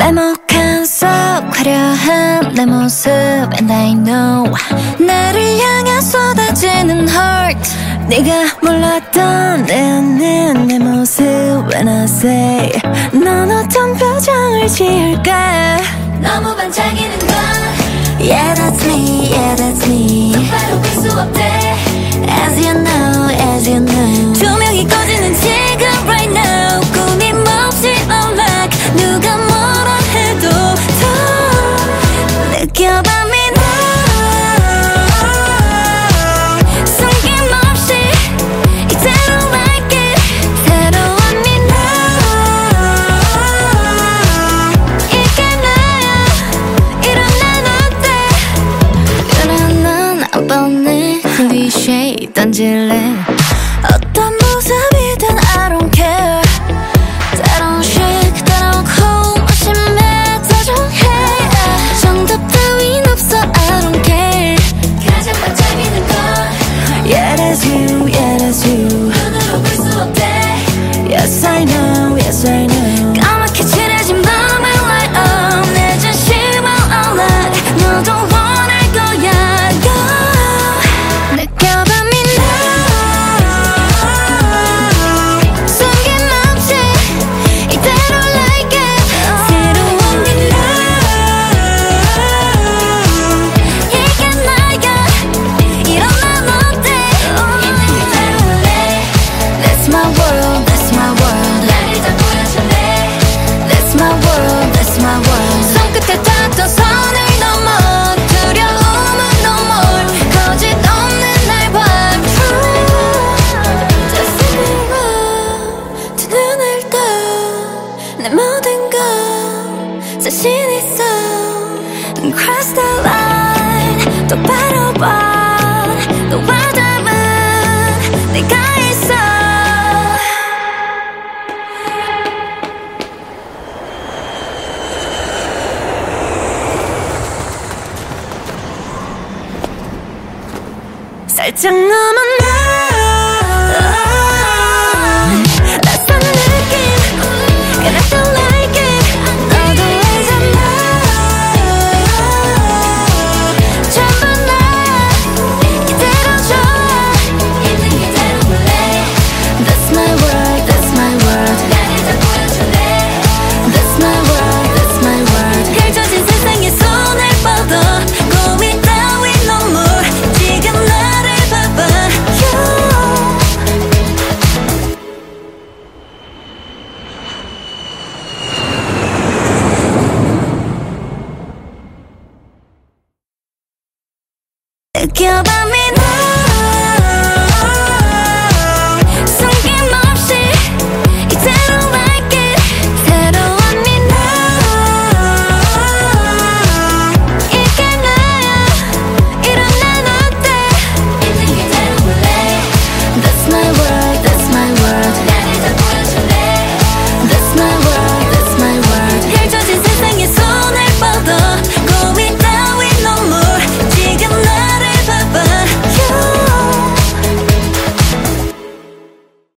날먹한 속 화려한 내 모습 And I know 나를 향해 쏟아지는 heart 네가 몰랐던 내 안는 내 모습 When I say 넌 어떤 표정을 지을까 너무 반짝이는 건 Yeah that's me, yeah that's me 똑바로 볼 수 없대 As you know, as you know 조명이 꺼지는 지금 right now 끊임없이 연락 누가 뭐라 해도 더 느껴봐 me now 숨김없이 이대로 like it 새로운 me now 이게 나야 이런 난 어때 그런 넌 아빠네 클리셰 던질래 어떤 모습이든 I don't care 때론 shake 때론 cold 심해 다정해 정답 따윈 없어 I don't care 가장 반짝이는 건 Yeah that's you, yeah that's you 눈으로 볼 수 없대 Yes I know, yes I know 까맣게 칠해진 밤을 light up 내 진심을 unlock 너도 원할 거야 Go 느껴봐 me 내 모든 건 자신 있어 Cross the line 똑바로 봐 너와 닮은 내가 있어 살짝 넘어 느껴봐 me